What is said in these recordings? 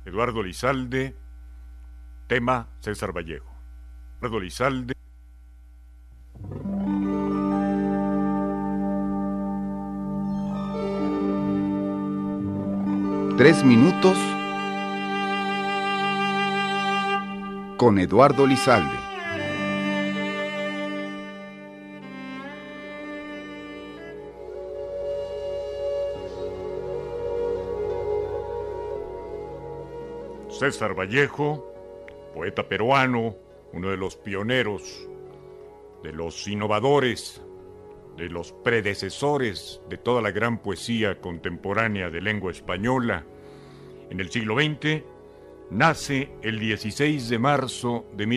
Eduardo Lizalde, tema César Vallejo. Eduardo Lizalde. Tres minutos con Eduardo Lizalde. César Vallejo, poeta peruano, uno de los pioneros, de los innovadores, de los predecesores de toda la gran poesía contemporánea de lengua española. En el siglo XX, nace el 16 de marzo de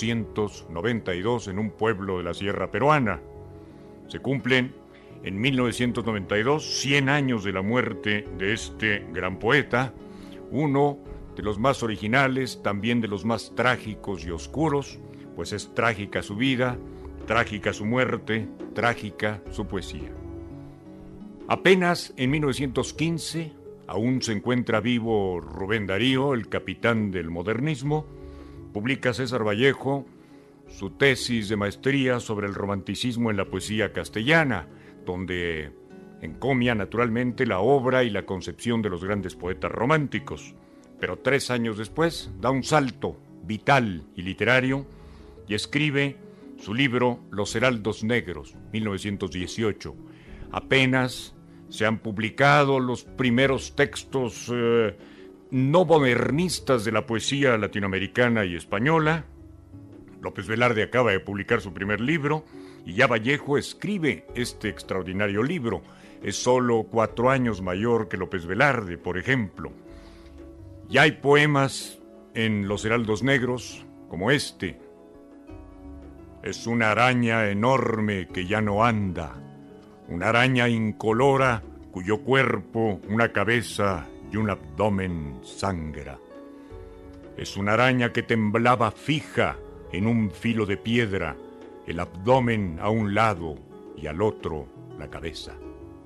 1892 en un pueblo de la Sierra Peruana. Se cumplen en 1992 100 años de la muerte de este gran poeta, uno de los más originales, también de los más trágicos y oscuros, pues es trágica su vida, trágica su muerte, trágica su poesía. Apenas en 1915, aún se encuentra vivo Rubén Darío, el capitán del modernismo, publica César Vallejo su tesis de maestría sobre el romanticismo en la poesía castellana, donde encomia naturalmente la obra y la concepción de los grandes poetas románticos. Pero 3 años después da un salto vital y literario y escribe su libro Los Heraldos Negros, 1918. Apenas se han publicado los primeros textos no modernistas de la poesía latinoamericana y española. López Velarde acaba de publicar su primer libro y ya Vallejo escribe este extraordinario libro. Es solo 4 años mayor que López Velarde, por ejemplo. Ya hay poemas en Los Heraldos Negros, como este. Es una araña enorme que ya no anda, una araña incolora cuyo cuerpo, una cabeza y un abdomen sangra. Es una araña que temblaba fija en un filo de piedra, el abdomen a un lado y al otro la cabeza.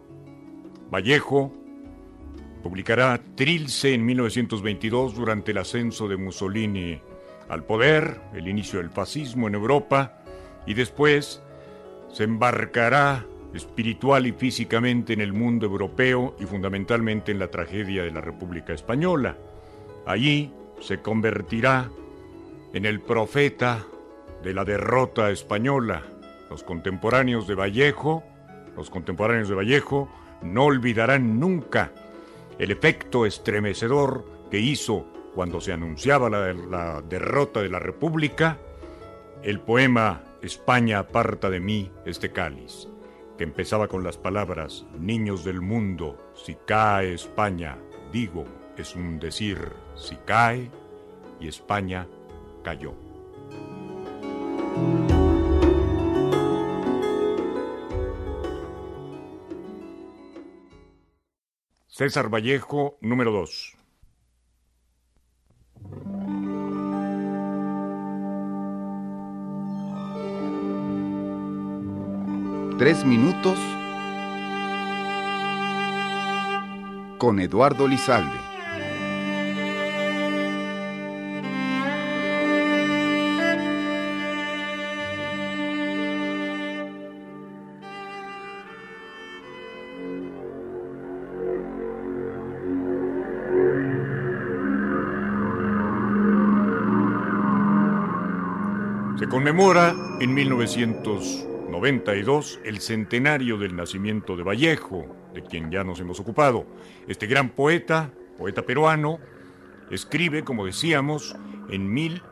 Vallejo publicará Trilce en 1922 durante el ascenso de Mussolini al poder, el inicio del fascismo en Europa, y después se embarcará espiritual y físicamente en el mundo europeo y fundamentalmente en la tragedia de la República Española. Allí se convertirá en el profeta de la derrota española. Los contemporáneos de Vallejo no olvidarán nunca el efecto estremecedor que hizo cuando se anunciaba la derrota de la República, el poema España aparta de mí este cáliz, que empezaba con las palabras: niños del mundo, si cae España, digo, es un decir, si cae, y España cayó. César Vallejo, número 2. Tres minutos con Eduardo Lizalde. Se conmemora en 1992 el centenario del nacimiento de Vallejo, de quien ya nos hemos ocupado. Este gran poeta peruano, escribe, como decíamos, en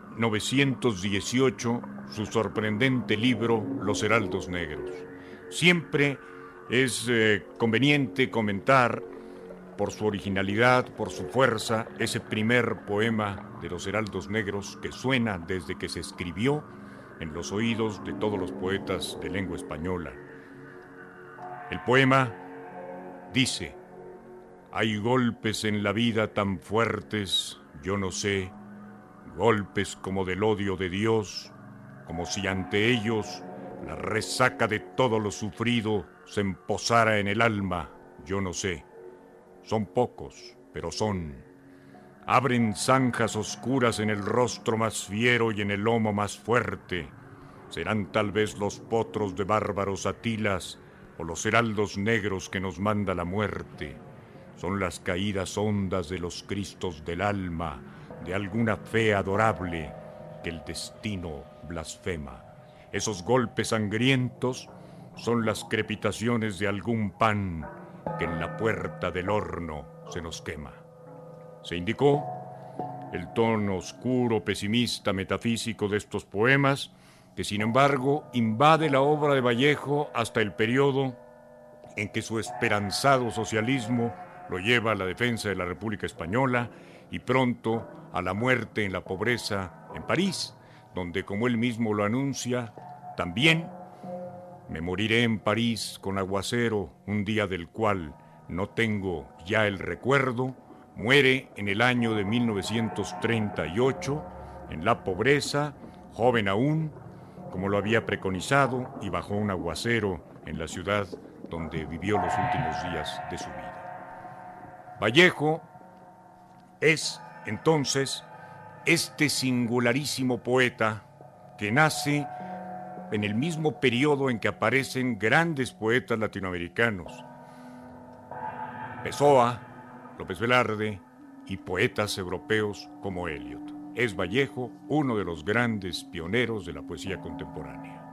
1918 su sorprendente libro Los Heraldos Negros. Siempre es conveniente comentar, por su originalidad, por su fuerza, ese primer poema de Los Heraldos Negros que suena desde que se escribió en los oídos de todos los poetas de lengua española. El poema dice: hay golpes en la vida tan fuertes, yo no sé, golpes como del odio de Dios, como si ante ellos la resaca de todo lo sufrido se emposara en el alma, yo no sé. Son pocos, pero son. abren zanjas oscuras en el rostro más fiero y en el lomo más fuerte. Serán tal vez los potros de bárbaros Atilas o los heraldos negros que nos manda la muerte. Son las caídas hondas de los cristos del alma, de alguna fe adorable que el destino blasfema. Esos golpes sangrientos son las crepitaciones de algún pan que en la puerta del horno se nos quema. Se indicó el tono oscuro, pesimista, metafísico de estos poemas, que sin embargo invade la obra de Vallejo hasta el periodo en que su esperanzado socialismo lo lleva a la defensa de la República Española y pronto a la muerte en la pobreza en París, donde, como él mismo lo anuncia, también me moriré en París con aguacero, un día del cual no tengo ya el recuerdo. Muere en el año de 1938, en la pobreza, joven aún, como lo había preconizado, y bajo un aguacero en la ciudad donde vivió los últimos días de su vida. Vallejo es, entonces, este singularísimo poeta que nace en el mismo periodo en que aparecen grandes poetas latinoamericanos. Pessoa, López Velarde y poetas europeos como Eliot. Es Vallejo uno de los grandes pioneros de la poesía contemporánea.